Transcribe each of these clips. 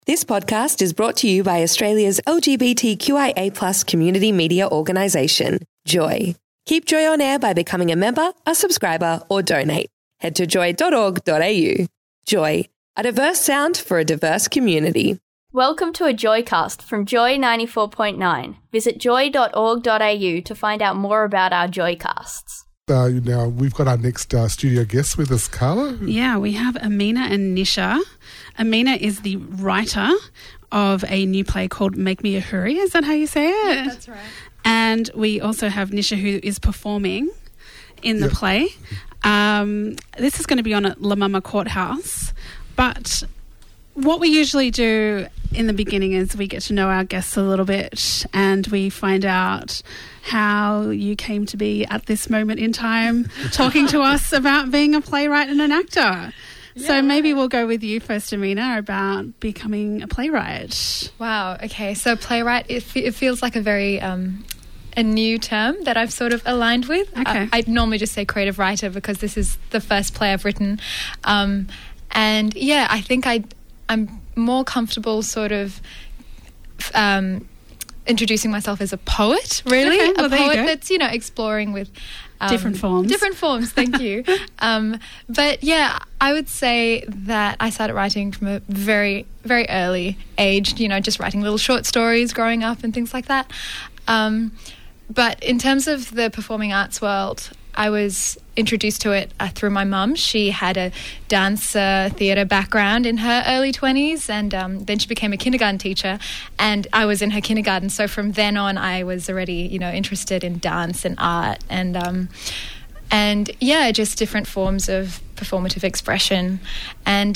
This podcast is brought to you by Australia's LGBTQIA+ community media organisation, Joy. Keep Joy on air by becoming a member, a subscriber, or donate. Head to joy.org.au. Joy, a diverse sound for a diverse community. Welcome to a Joycast from Joy 94.9. Visit joy.org.au to find out more about our Joycasts. Now, we've got our next studio guest with us, Carla. Yeah, we have Amina and Nisha. Amina is the writer of a new play called Make Me a Hurry. Is that how you say it? Yeah, that's right. And we also have Nisha, who is performing in the play. This is going to be on at La Mama Courthouse. But what we usually do in the beginning is we get to know our guests a little bit and we find out how you came to be at this moment in time talking to us about being a playwright and an actor. Yeah, so maybe we'll go with you first, Amina, about becoming a playwright. Wow, okay. So playwright, it feels like a very a new term that I've sort of aligned with. Okay. I'd normally just say creative writer because this is the first play I've written. And yeah, I think I'm more comfortable sort of introducing myself as a poet, really. Okay, well, a poet that's, exploring with different forms. Different forms, thank you. But yeah, I would say that I started writing from a very, very early age, just writing little short stories growing up and things like that. But in terms of the performing arts world, I was introduced to it through my mum. She had a dance theatre background in her early 20s, and then she became a kindergarten teacher, and I was in her kindergarten. So from then on, I was already, interested in dance and art and just different forms of performative expression. And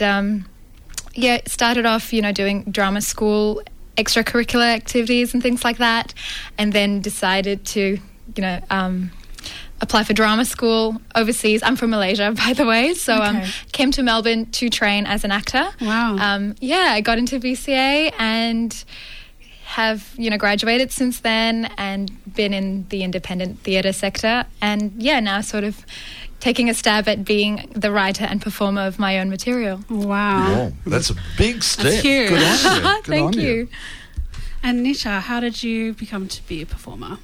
started off, doing drama school, extracurricular activities and things like that, and then decided to, apply for drama school overseas. I'm from Malaysia, by the way, so came to Melbourne to train as an actor. Wow. I got into VCA and have, graduated since then and been in the independent theatre sector, and now sort of taking a stab at being the writer and performer of my own material. Wow. Oh, that's a big step. That's huge. Good on you. Thank you. And Nisha, how did you become to be a performer?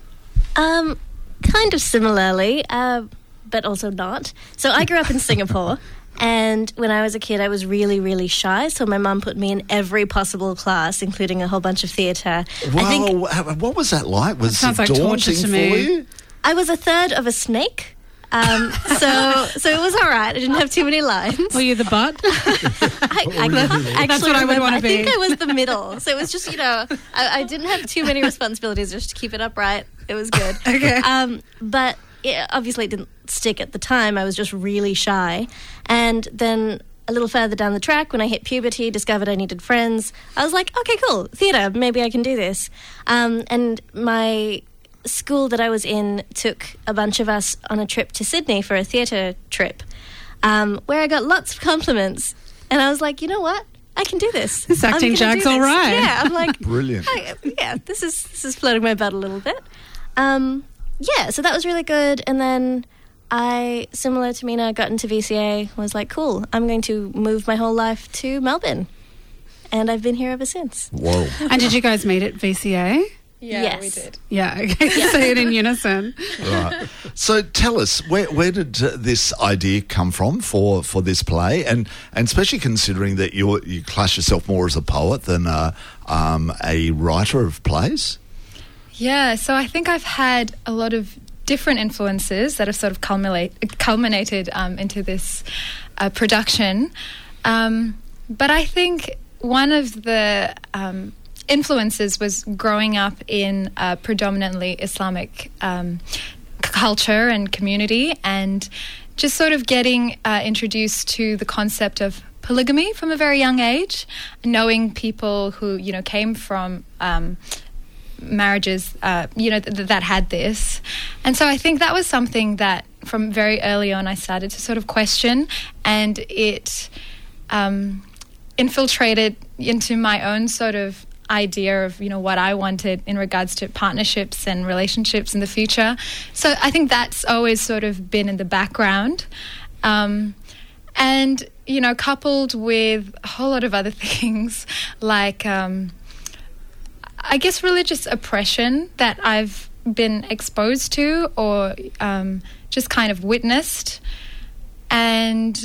Kind of similarly, but also not. So I grew up in Singapore, and when I was a kid, I was really, really shy. So my mum put me in every possible class, including a whole bunch of theatre. Wow, what was that like? Was Sounds it like daunting torture to for me. you? I was a third of a snake. So it was all right. I didn't have too many lines. Were you the butt? I can't actually That's what I would remember. want to be. I think I was the middle. So it was just, I didn't have too many responsibilities just to keep it upright. It was good. Okay. But obviously it didn't stick at the time. I was just really shy. And then a little further down the track, when I hit puberty, discovered I needed friends, I was like, okay, cool, theatre, maybe I can do this. And my school that I was in took a bunch of us on a trip to Sydney for a theatre trip, where I got lots of compliments. And I was like, you know what? I can do this. This acting jag's all right. Yeah, I'm like, Brilliant. This is floating my boat a little bit. So that was really good. And then I, similar to Mina, got into VCA, was like, cool, I'm going to move my whole life to Melbourne. And I've been here ever since. Whoa. And did you guys meet at VCA? Yeah, Yes. we did. Yeah, okay. Say it in unison. Right. So tell us, where did this idea come from for this play? And especially considering that you class yourself more as a poet than a writer of plays? Yeah, so I think I've had a lot of different influences that have sort of culminated into this production. But I think one of the influences was growing up in a predominantly Islamic culture and community, and just sort of getting introduced to the concept of polygamy from a very young age, knowing people who, came from marriages, that had this. And so I think that was something that from very early on I started to sort of question, and it infiltrated into my own sort of idea of, what I wanted in regards to partnerships and relationships in the future. So I think that's always sort of been in the background. And, coupled with a whole lot of other things like, I guess, religious oppression that I've been exposed to or just kind of witnessed. And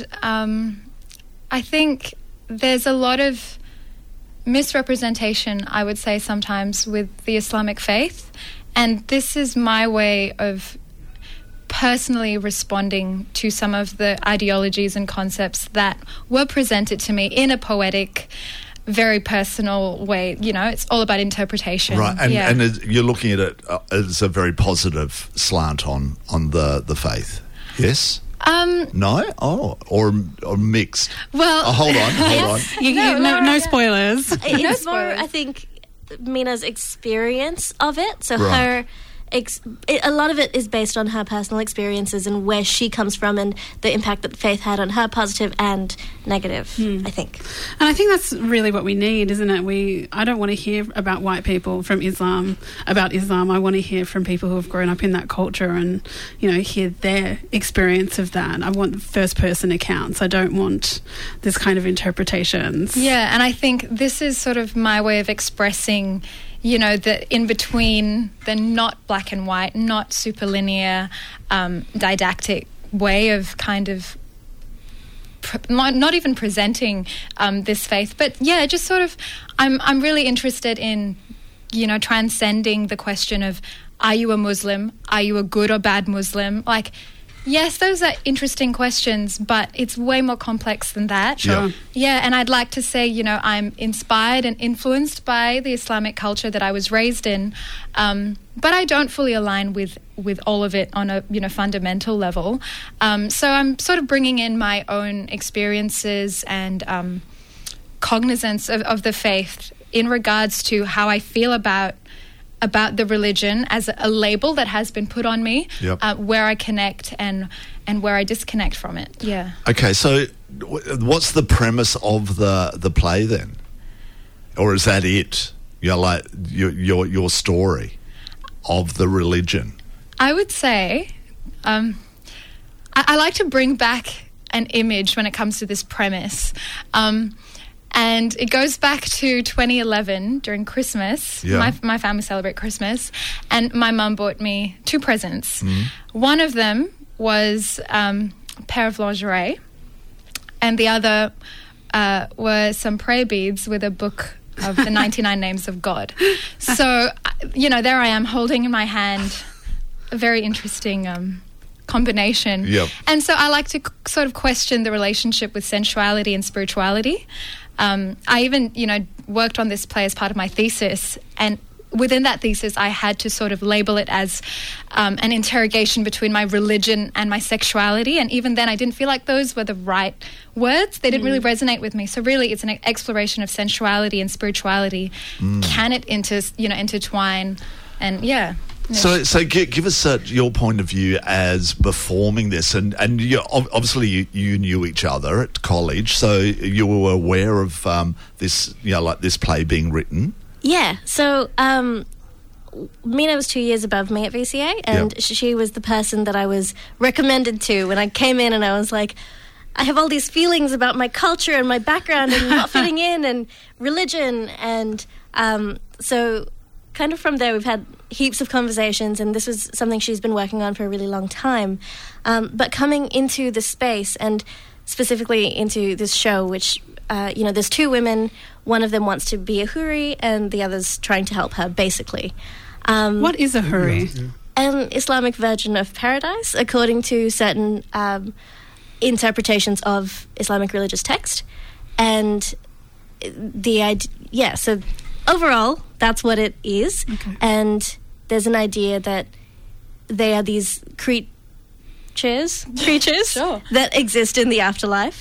I think there's a lot of misrepresentation, I would say, sometimes with the Islamic faith. And this is my way of personally responding to some of the ideologies and concepts that were presented to me in a poetic, very personal way. It's all about interpretation. Right, and you're looking at it as a very positive slant on the faith. Yes? No? Oh, or mixed. Well, hold on. No spoilers. It's more, I think, Mina's experience of it. So Right. a lot of it is based on her personal experiences and where she comes from and the impact that faith had on her, positive and negative, I think. And I think that's really what we need, isn't it? I don't want to hear about white people from about Islam. I want to hear from people who have grown up in that culture and, hear their experience of that. I want first-person accounts. I don't want this kind of interpretations. Yeah, and I think this is sort of my way of expressing the in-between, the not black and white, not super linear, didactic way of kind of not even presenting this faith. But, yeah, just sort of I'm really interested in, transcending the question of, are you a Muslim? Are you a good or bad Muslim? Like, yes, those are interesting questions, but it's way more complex than that. Sure. Yeah, and I'd like to say, I'm inspired and influenced by the Islamic culture that I was raised in, but I don't fully align with all of it on a, fundamental level. So I'm sort of bringing in my own experiences and cognizance of the faith in regards to how I feel about the religion as a label that has been put on me, where I connect and where I disconnect from it. Yeah. Okay, so what's the premise of the play then? Or is that it? Like your story of the religion? I would say I like to bring back an image when it comes to this premise. And it goes back to 2011 during Christmas. Yeah. My family celebrate Christmas. And my mum bought me 2 presents. One of them was a pair of lingerie. And the other were some prayer beads with a book of the 99 names of God. So, there I am holding in my hand a very interesting combination. Yep. And so I like to sort of question the relationship with sensuality and spirituality. I even, worked on this play as part of my thesis, and within that thesis I had to sort of label it as an interrogation between my religion and my sexuality, and even then I didn't feel like those were the right words. They didn't really resonate with me. So really it's an exploration of sensuality and spirituality. Can it intertwine? And yeah. So give us your point of view as performing this, and obviously you knew each other at college, so you were aware of this, like this play being written. Yeah. So Mina was 2 years above me at VCA, and she was the person that I was recommended to when I came in, and I was like, I have all these feelings about my culture and my background and not fitting in and religion, and so kind of from there we've had heaps of conversations, and this was something she's been working on for a really long time. But coming into the space and specifically into this show, which, there's 2 women, one of them wants to be a Huri and the other's trying to help her, basically. What is a Huri? An Islamic version of paradise, according to certain interpretations of Islamic religious text. And the idea, so overall, that's what it is. Okay. And there's an idea that they are these creatures Sure. that exist in the afterlife.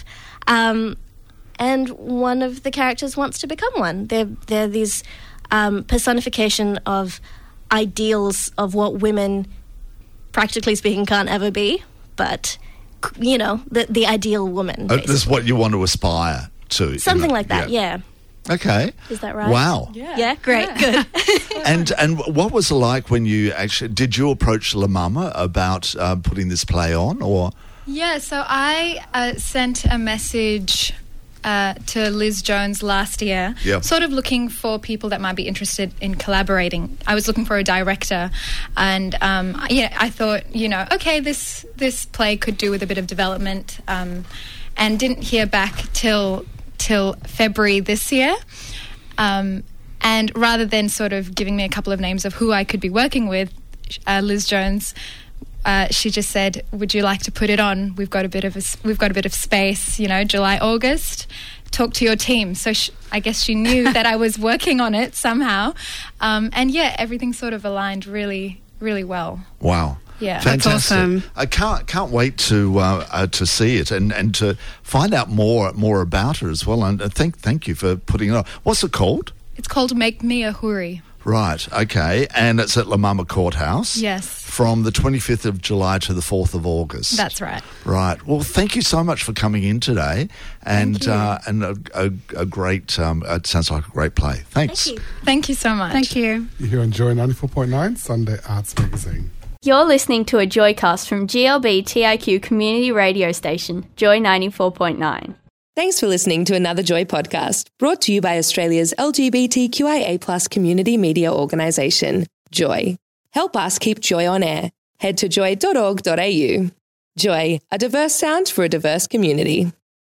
And one of the characters wants to become one. They're these personification of ideals of what women, practically speaking, can't ever be, but, the ideal woman. This is what you want to aspire to. Something like that, yeah. Okay. Is that right? Wow. Yeah, great, good. And what was it like when you did you approach La Mama about putting this play on, or? Yeah, so I sent a message to Liz Jones last year, sort of looking for people that might be interested in collaborating. I was looking for a director, and I thought, okay, this play could do with a bit of development, and didn't hear back till February this year. And rather than sort of giving me a couple of names of who I could be working with, Liz Jones, she just said, "Would you like to put it on? We've got a bit of space, July, August. Talk to your team." So I guess she knew that I was working on it somehow, and everything sort of aligned really, really well. Wow. Yeah, fantastic. That's awesome. I can't wait to see it and to find out more about her as well. And thank you for putting it on. What's it called? It's called Make Me a Hoori. Right, okay. And it's at La Mama Courthouse. Yes. From the 25th of July to the 4th of August. That's right. Right. Well, thank you so much for coming in today. And Thank you. a great, it sounds like a great play. Thanks. Thank you. Thank you so much. Thank you. You're here on Joy 94.9, Sunday Arts Magazine. You're listening to a Joycast from GLB TIQ community radio station, Joy 94.9. Thanks for listening to another Joy podcast, brought to you by Australia's LGBTQIA+ community media organisation, Joy. Help us keep Joy on air. Head to joy.org.au. Joy, a diverse sound for a diverse community.